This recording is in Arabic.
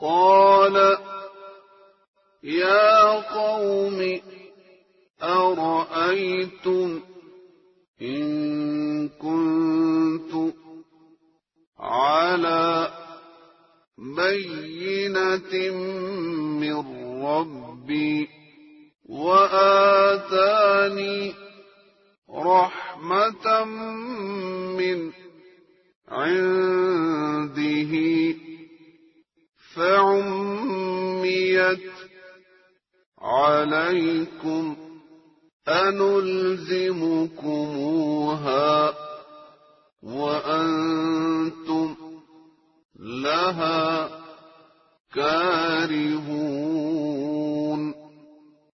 قال يا قوم أرأيتم إن كنت على بينة من ربي وآتاني رحمة من عنده فعميت عليكم أنلزمكموها وأنتم لها كارهون.